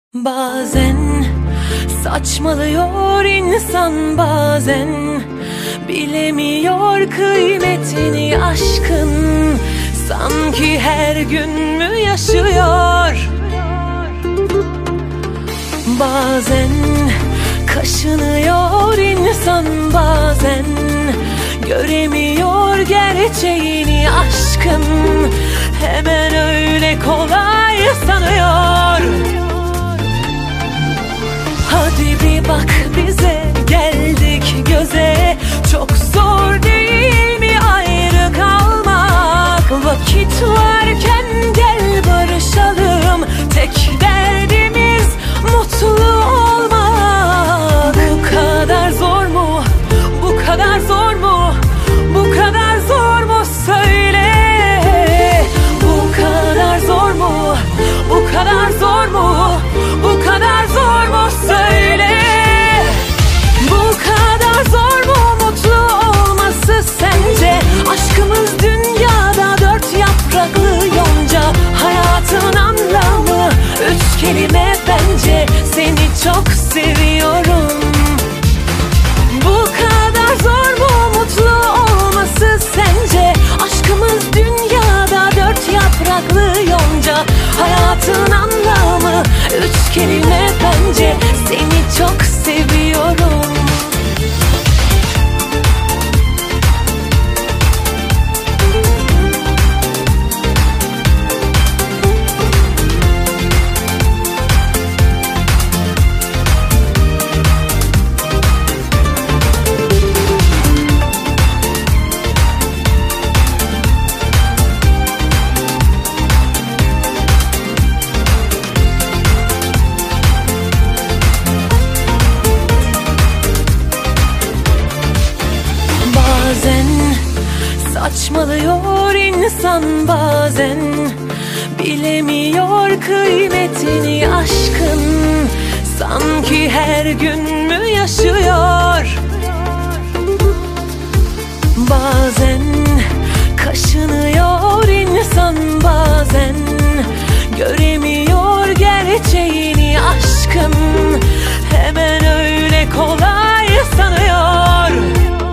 Bazen saçmalıyor insan, bazen bilemiyor kıymetini aşkın. Sanki her gün mü yaşıyor? Bazen kaşınıyor insan, bazen göremiyor gerçeğini aşkın. Hemen öyle kolay sanıyor. Hadi bir bak bize, geldik göze. Çok zor değil mi ayrı kalmak? Vakit varken gel barışalım. Tek derdimiz mutlu olmak. Bu kadar zor mu? Bu kadar zor mu? Bu kadar zor mu? Söyle. Bu kadar zor mu? Bu kadar zor mu? Bu kadar zor mu? Söyle. Bu kadar zor mu mutlu olması sence? Aşkımız dünyada dört yapraklı yonca. Hayatın anlamı üç kelime bence. Seni çok seviyorum. Bu kadar zor mu mutlu olması sence? Aşkımız dünyada dört yapraklı yonca. Hayatın anlamı üç kelime bence. Seni çok seviyorum. Bazen saçmalıyor insan, bazen bilemiyor kıymetini aşkın. Sanki her gün mü yaşıyor? Bazen kaşınıyor insan, bazen göremiyor gerçeğini aşkın. Hemen öyle kolay sanıyor.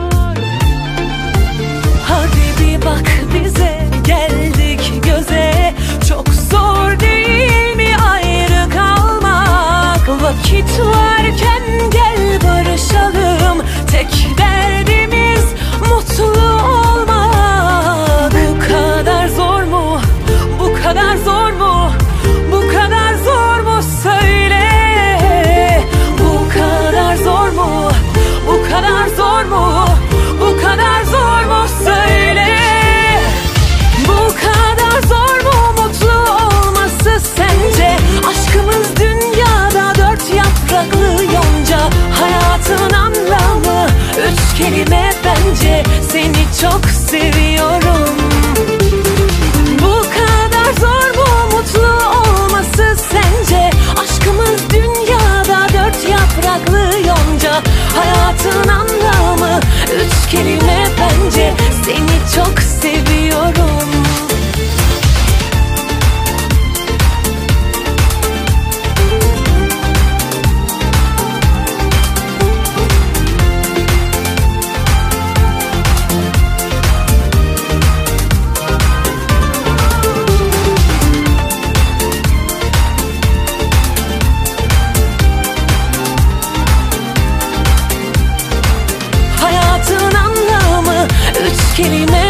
Hadi bir bak bize, geldik göze. Çok zor değil mi ayrı kalmak? Vakit varken gel barışalım. Tek derdimiz mutlu olmak. Bu kadar zor mu? Bu kadar zor mu? Bu kadar zor mu? Söyle. Bu kadar zor mu? Bu kadar zor mu? Bu kadar zor mu? Söyle. Bu kadar zor mu mutlu olması sence? Aşkımız dünyada dört yapraklı yonca. Hayatın anlamı üç kelime bence. Seni çok seviyorum. Bu kadar zor mu mutlu olması sence? Aşkımız dünyada dört yapraklı yonca. Hayatın anlamı üç kelime bence. Seni çok seviyorum. Hayatın anlamı üç kelime